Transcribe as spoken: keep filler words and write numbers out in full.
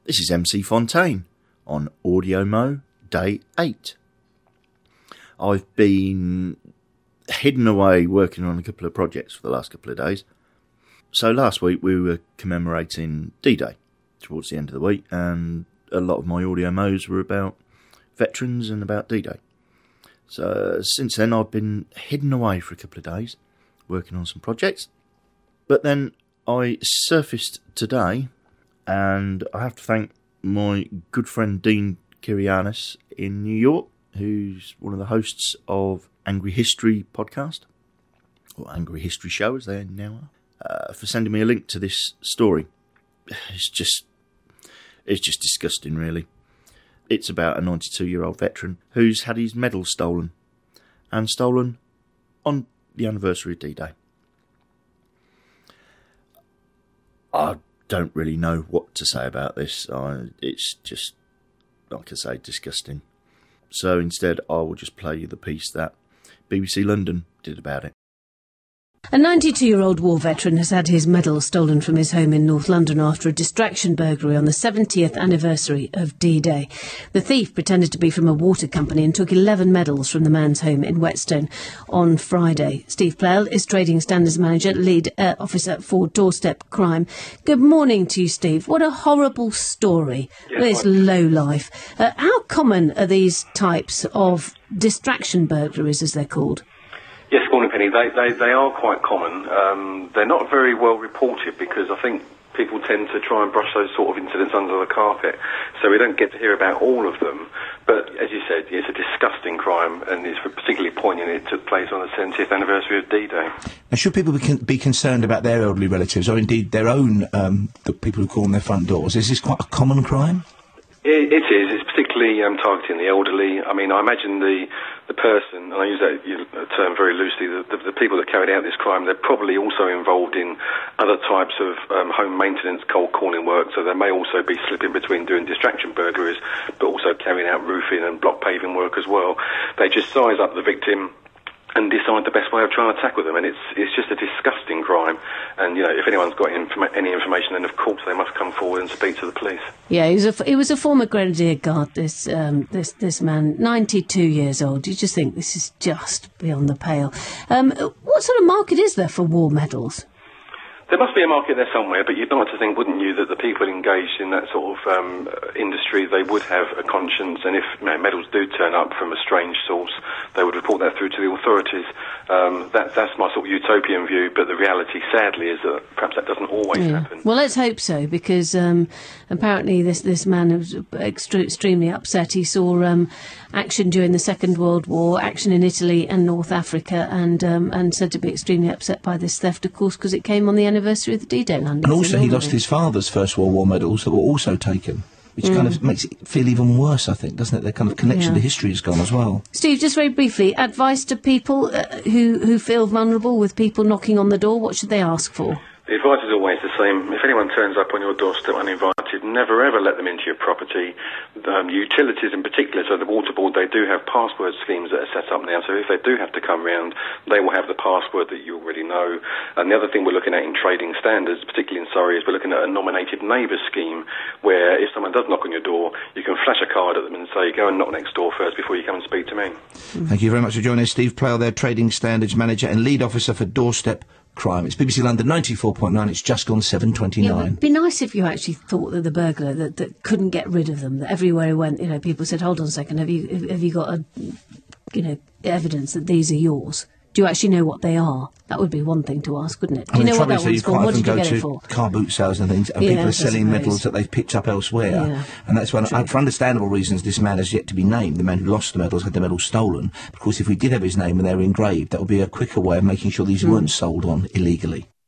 This is M C Fontaine on Audio Mo Day eight. I've been hidden away working on a couple of projects for the last couple of days. So last week we were commemorating D-Day towards the end of the week, and a lot of my audio mo's were about veterans and about D-Day. So since then I've been hidden away for a couple of days working on some projects. But then I surfaced today, and I have to thank my good friend Dean Kirianis in New York, who's one of the hosts of Angry History podcast, or Angry History Show as they now are, uh, for sending me a link to this story. It's just, it's just disgusting, really. It's about a ninety-two-year-old veteran who's had his medal stolen, and stolen on the anniversary of D-Day. I don't really know what to say about this. I, it's just, like I say, disgusting. So instead, I will just play you the piece that B B C London did about it. A ninety-two-year-old war veteran has had his medal stolen from his home in North London after a distraction burglary on the seventieth anniversary of D-Day. The thief pretended to be from a water company and took eleven medals from the man's home in Whetstone on Friday. Steve Plale is Trading Standards Manager, Lead uh, Officer for Doorstep Crime. Good morning to you, Steve. What a horrible story. Yeah, well, it's low life. Uh, how common are these types of distraction burglaries, as they're called? Yes, morning, Penny. They, they, they are quite common. Um, they're not very well reported because I think people tend to try and brush those sort of incidents under the carpet, so we don't get to hear about all of them. But as you said, it's a disgusting crime, and it's particularly poignant it took place on the seventieth anniversary of D-Day. And should people be, con- be concerned about their elderly relatives, or indeed their own, um, the people who call on their front doors? Is this quite a common crime? It, it is. It's particularly um, targeting the elderly. I mean, I imagine the the person, and I use that term very loosely, the, the, the people that carried out this crime, they're probably also involved in other types of um, home maintenance, cold calling work, so they may also be slipping between doing distraction burglaries, but also carrying out roofing and block paving work as well. They just size up the victim and decide the best way of trying to tackle them, and it's it's just a disgusting crime. And you know, if anyone's got informa- any information, then of course they must come forward and speak to the police. Yeah, he was a he was a former Grenadier Guard. This um, this this man, ninety-two years old. You just think this is just beyond the pale. Um, what sort of market is there for war medals? There must be a market there somewhere, but you'd like to think, wouldn't you, that the people engaged in that sort of um, industry, they would have a conscience, and if you know, medals do turn up from a strange source, they would report that through to the authorities. Um, that, that's my sort of utopian view, but the reality, sadly, is that perhaps that doesn't always yeah. happen. Well, let's hope so, because um, apparently this, this man was extre- extremely upset. He saw um, action during the Second World War, action in Italy and North Africa, and um, and said to be extremely upset by this theft, of course, because it came on the anniversary of the D-Day landings. And also he lost his father's First World War medals that were also taken, which mm. kind of makes it feel even worse, I think, doesn't it? The kind of connection yeah. to history has gone as well. Steve, just very briefly, advice to people uh, who, who feel vulnerable with people knocking on the door, what should they ask for? The advice is always the same. If anyone turns up on your doorstep uninvited, never ever let them into your property. Um, utilities in particular, so the water board, they do have password schemes that are set up now, so if they do have to come round, they will have the password that you already know. And the other thing we're looking at in trading standards, particularly in Surrey, is we're looking at a nominated neighbour scheme, where if someone does knock on your door, you can flash a card at them and say, go and knock next door first before you come and speak to me. Thank you very much for joining us. Steve Plale there, Trading Standards Manager and Lead Officer for Doorstep Crime. It's B B C London ninety-four point nine. It's just gone seven twenty-nine. Yeah, it'd be nice if you actually thought that the burglar that, that couldn't get rid of them, that everywhere he went, you know, people said, hold on a second, have you have you got a, you know, evidence that these are yours? Do you actually know what they are? That would be one thing to ask, wouldn't it? Do I mean, you know what that one's you for? What did you get it for? Car boot sales and things, and yeah, people are selling suppose. medals that they've picked up elsewhere. Yeah. And that's when, uh, for understandable reasons, this man has yet to be named. The man who lost the medals had the medals stolen. Of course, if we did have his name and they were engraved, that would be a quicker way of making sure these mm. weren't sold on illegally.